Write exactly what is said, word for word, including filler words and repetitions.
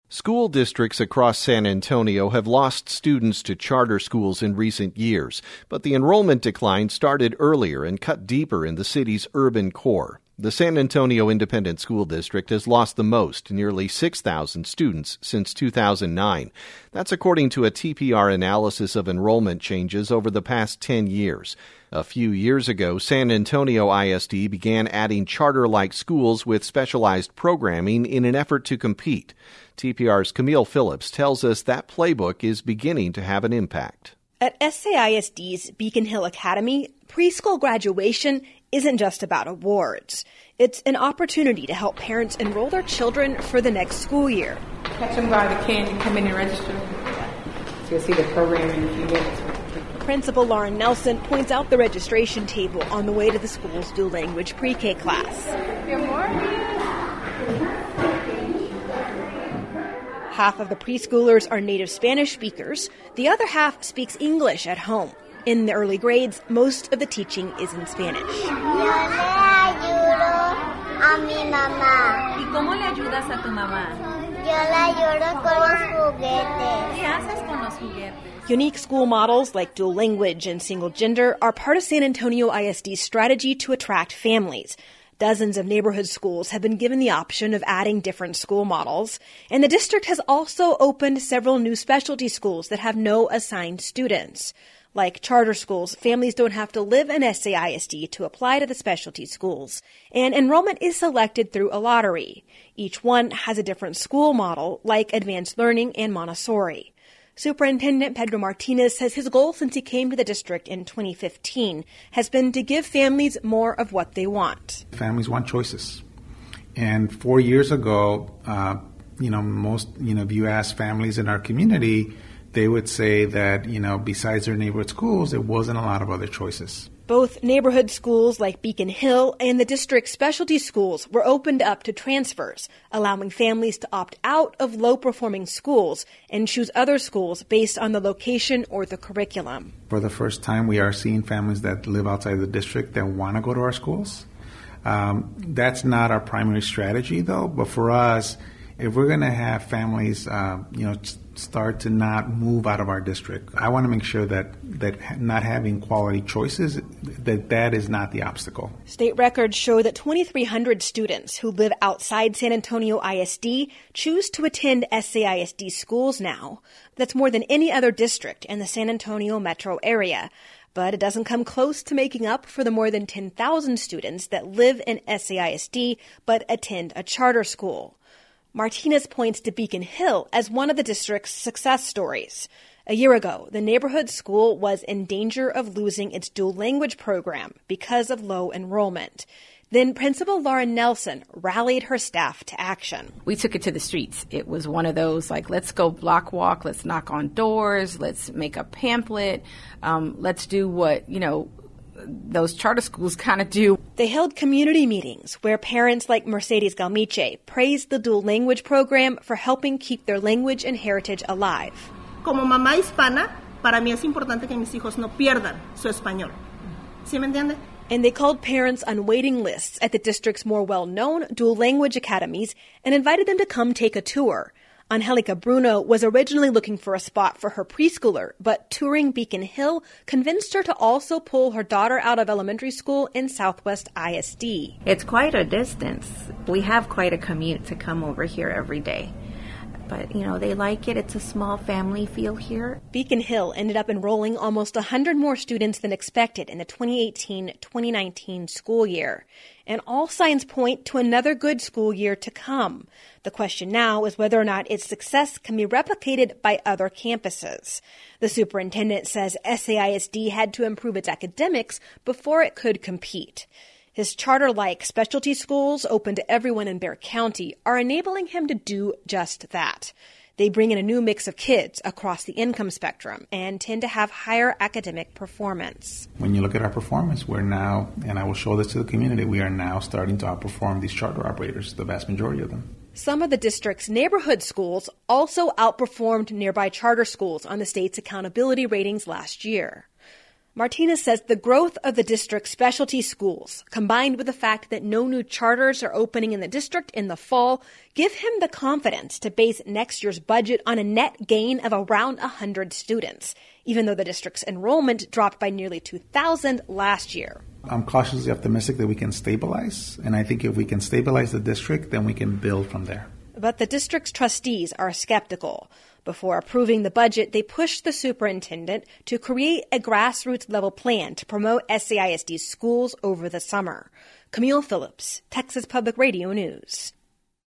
School districts across San Antonio have lost students to charter schools in recent years, but the enrollment decline started earlier and cut deeper in the city's urban core. The San Antonio Independent School District has lost the most, nearly six thousand students, since two thousand nine. That's according to a T P R analysis of enrollment changes over the past ten years. A few years ago, San Antonio I S D began adding charter-like schools with specialized programming in an effort to compete. T P R's Camille Phillips tells us that playbook is beginning to have an impact. At S A I S D's Beacon Hill Academy, preschool graduation isn't just about awards. It's an opportunity to help parents enroll their children for the next school year. Catch them by the can, come in and register. So you'll see the program in a few minutes. Principal Lauren Nelson points out the registration table on the way to the school's dual language pre-K class. Good morning. Half of the preschoolers are native Spanish speakers. The other half speaks English at home. In the early grades, most of the teaching is in Spanish. Yo le ayudo a mi mamá. ¿Y cómo le ayudas a tu mamá? Yo la ayudo con los juguetes. ¿Qué haces con los juguetes? Unique school models like dual language and single gender are part of San Antonio I S D's strategy to attract families. Dozens of neighborhood schools have been given the option of adding different school models, and the district has also opened several new specialty schools that have no assigned students. Like charter schools, families don't have to live in S A I S D to apply to the specialty schools, and enrollment is selected through a lottery. Each one has a different school model, like advanced learning and Montessori. Superintendent Pedro Martinez says his goal since he came to the district in twenty fifteen has been to give families more of what they want. Families want choices. And four years ago, uh, you know, most, you know, if you ask families in our community, they would say that, you know, besides their neighborhood schools, there wasn't a lot of other choices. Both neighborhood schools like Beacon Hill and the district's specialty schools were opened up to transfers, allowing families to opt out of low-performing schools and choose other schools based on the location or the curriculum. For the first time, we are seeing families that live outside the district that want to go to our schools. Um, that's not our primary strategy, though, but for us, if we're going to have families, uh, you know, start to not move out of our district, I want to make sure that, that not having quality choices, that that is not the obstacle. State records show that twenty-three hundred students who live outside San Antonio I S D choose to attend S A I S D schools now. That's more than any other district in the San Antonio metro area. But it doesn't come close to making up for the more than ten thousand students that live in S A I S D but attend a charter school. Martinez points to Beacon Hill as one of the district's success stories. A year ago, the neighborhood school was in danger of losing its dual language program because of low enrollment. Then Principal Lauren Nelson rallied her staff to action. We took it to the streets. It was one of those, like, let's go block walk, let's knock on doors, let's make a pamphlet, um, let's do what, you know, those charter schools kind of do. They held community meetings where parents like Mercedes Galmiche praised the dual language program for helping keep their language and heritage alive. Como mamá hispana, para mí es importante que mis hijos no pierdan su español. ¿Sí me entiende? And they called parents on waiting lists at the district's more well-known dual language academies and invited them to come take a tour. Angelica Bruno was originally looking for a spot for her preschooler, but touring Beacon Hill convinced her to also pull her daughter out of elementary school in Southwest I S D. It's quite a distance. We have quite a commute to come over here every day. But, you know, they like it. It's a small family feel here. Beacon Hill ended up enrolling almost one hundred more students than expected in the twenty eighteen twenty nineteen school year. And all signs point to another good school year to come. The question now is whether or not its success can be replicated by other campuses. The superintendent says S A I S D had to improve its academics before it could compete. His charter-like specialty schools, open to everyone in Bexar County, are enabling him to do just that. They bring in a new mix of kids across the income spectrum and tend to have higher academic performance. When you look at our performance, we're now, and I will show this to the community, we are now starting to outperform these charter operators, the vast majority of them. Some of the district's neighborhood schools also outperformed nearby charter schools on the state's accountability ratings last year. Martinez says the growth of the district's specialty schools, combined with the fact that no new charters are opening in the district in the fall, give him the confidence to base next year's budget on a net gain of around one hundred students, even though the district's enrollment dropped by nearly two thousand last year. I'm cautiously optimistic that we can stabilize, and I think if we can stabilize the district, then we can build from there. But the district's trustees are skeptical. Before approving the budget, they pushed the superintendent to create a grassroots-level plan to promote S A I S D schools over the summer. Camille Phillips, Texas Public Radio News.